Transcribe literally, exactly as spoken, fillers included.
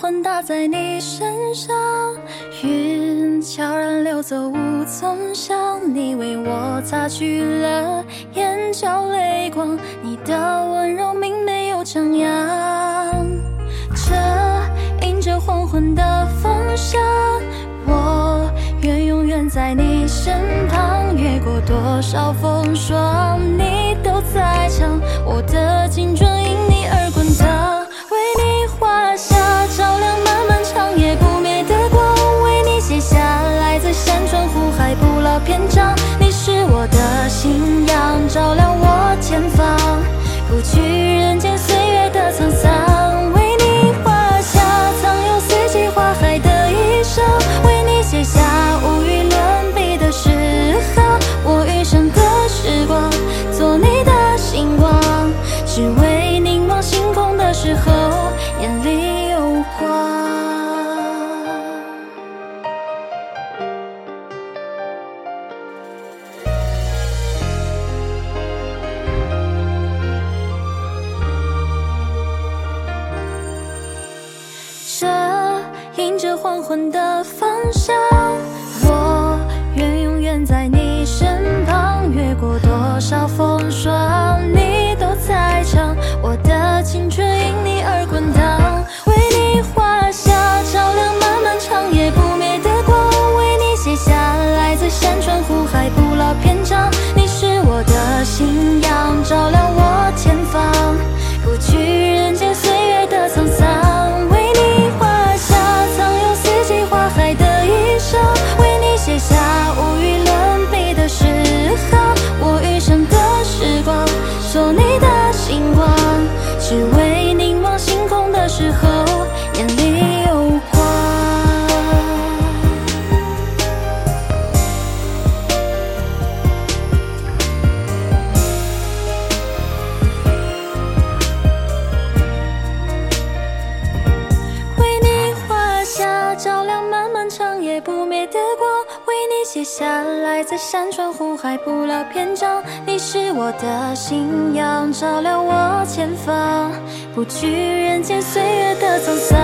昏打在你身上，云悄然流走无踪响，你为我擦去了眼角泪光，你的温柔明媚又张扬。这迎着黄昏的风沙，我愿永远在你身旁，越过多少风霜你都在场，我的青春因你而滚烫，为你画下照亮漫漫长夜不灭的光，为你写下来自山川湖海不老篇章，你是我的信仰，照亮我前方，不惧人间岁月的沧桑，为你画下藏有四季花海的衣裳，为你写下无与伦比的诗行，我余生的时光做你的星光，只为凝望星空的时候眼里有光。这迎着黄昏的方向，我愿永远在你身旁，越过多少风霜你都在场，我的青春因你而滚烫，为你画下照亮漫漫长夜不灭的光，为你写下来自山川湖海不老篇章，你是我的信仰，照亮我前方，不惧人间岁月的沧桑，为你画下藏有四季花海的衣裳，为你写下无与伦比的诗行，我余生的时光做你的星光，只为凝望星空的时候眼里有光。为你画下照亮漫漫长夜不灭的光，为你写下来自山川湖海不老篇章，你是我的信仰，照亮我前方，不惧人间岁月的沧桑。